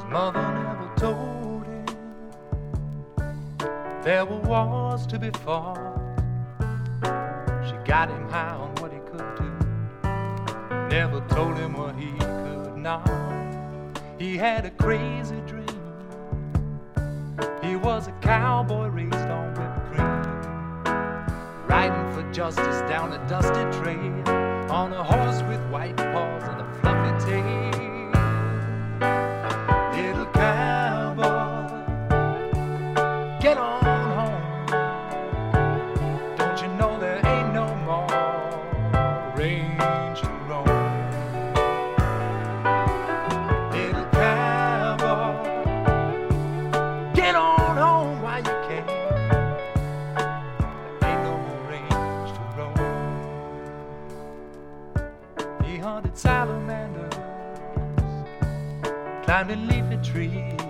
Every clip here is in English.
Mother never told him there were wars to be fought. She got him high on what he could do, never told him what he could not. He had a crazy dream. He was a cowboy raised on whipped cream, riding for justice down a dusty trail, on a horse with white paws and a fluffy tail. Little cowboy, get on home. Don't you know there ain't no more range to roam? Little cowboy, get on home while you can. There ain't no more range to roam. He hunted salamanders, climbed in leafy trees,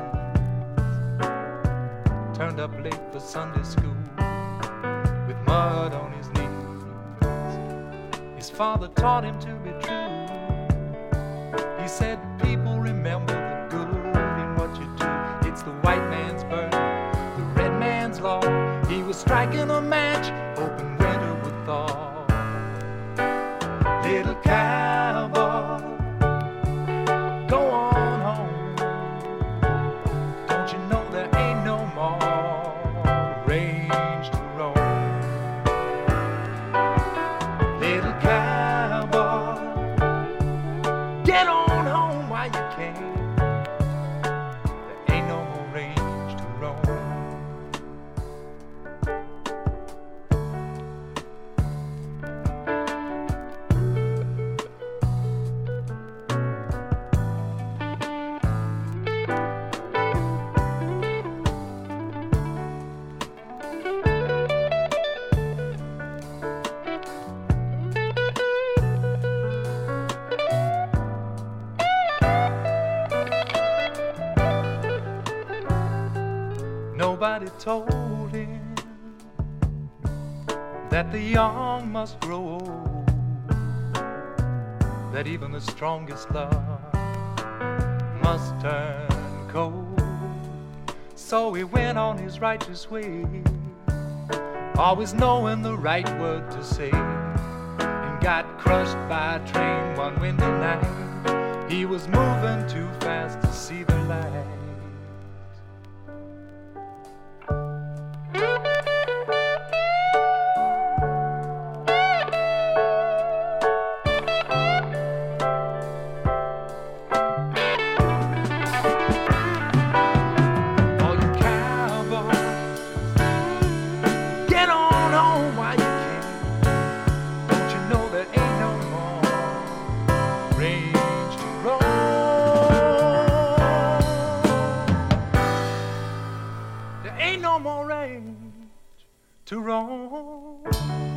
turned up late for Sunday school with mud on his knees. His father taught him to be true. He said, people, remember the good in what you do. It's the white man's burden, the red man's law. He was striking a match, hoping winter would thaw. Little cowboy, go on home. Don't you know there ain't no more range to roam? Little cowboy, get on home while you can. There ain't no more range to roam. Nobody told him that the young must grow old, that even the strongest love must turn cold. So he went on his righteous way, always knowing the right word to say, and got crushed by a train one windy night. He was moving too fast to see the light. Ain't no more range to roam.